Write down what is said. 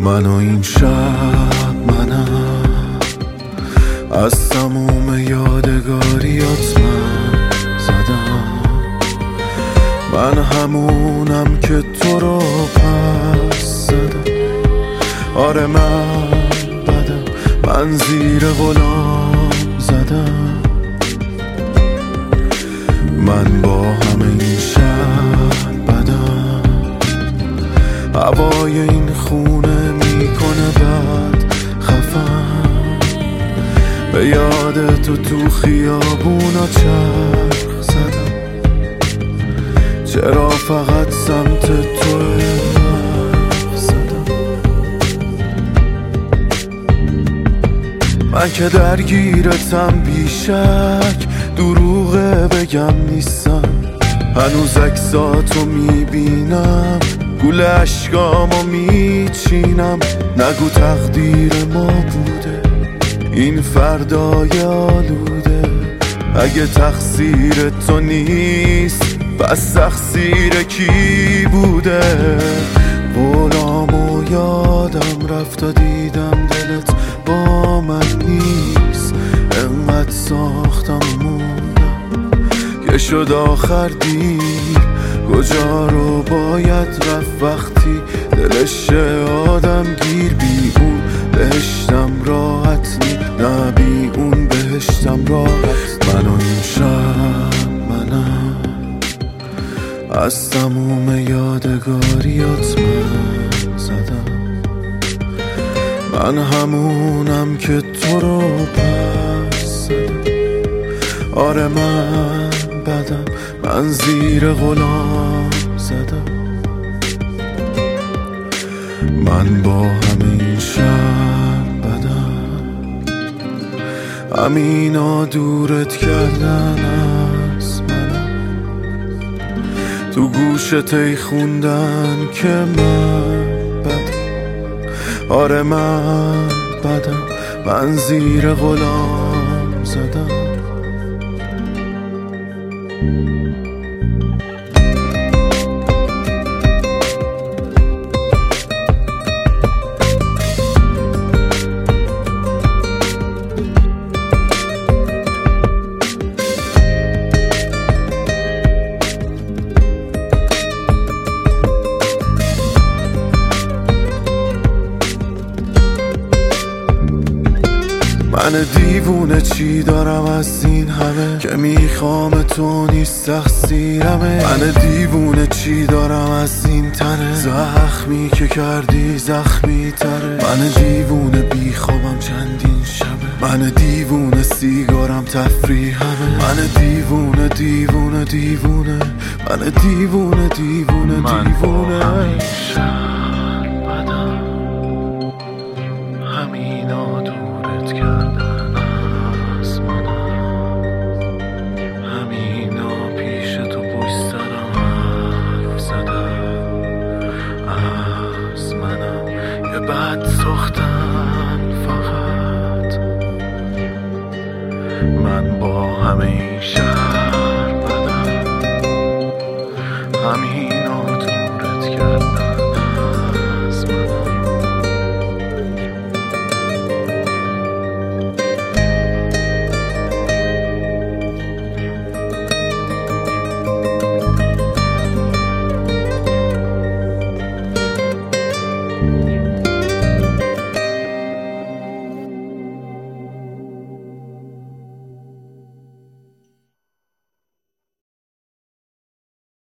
من و این شب منم، از تموم یادگاریات من زدم. من همونم که تو رو پس زدم. آره من بدم، من زیر غلام زدم. من با همه این شب بدم، هوای این خونه میکنه بد خفم. به یاد تو خیابونا چرخ زدم. چرا فقط سمت تو زدم؟ من که درگیرتم بیشک، دروغه بگم نیستم. هنوز عکساتو میبینم، گول اشکامو میچینم. نگو تقدیر ما بوده این فردای آلوده. اگه تقصیر تو نیست پس تقصیر کی بوده؟ قولامو یادم رفت و دیدم دلت با من نیست. انقدر ساختم و موندم که شد آخر دیر. کجا رو باید رفت وقتی دلش آدم گیر؟ بی اون بهشتم راحت نی، نه بی اون بهشتم راحت. من و این شب منم، از تموم یادگاریات من زدم. من همونم که تو رو پس زدم. آره من بدم، من زیر غلام زدم. من با همه این شب بدم، همینا دورت کردن از منم. تو گوشت ای خوندن که من بدم. آره من بدم، من زیر غلام زدم. من دیوونه چی دارم از این همه که میخوام تو نیست تقصیرمه. من دیوونه چی دارم از این تنه زخمی که کردی زخمی تره. من دیوونه بیخوابم چندین شبه. من دیوونه سیگارم تفریحمه. من دیوونه دیوونه دیوونه. من دیوونه دیوونه دیوونه. همینا دورت کردن از منم. همینا پیش تو پشت سرم حرف زدن از منم. یه بد ساختن فقط. من با همه این شب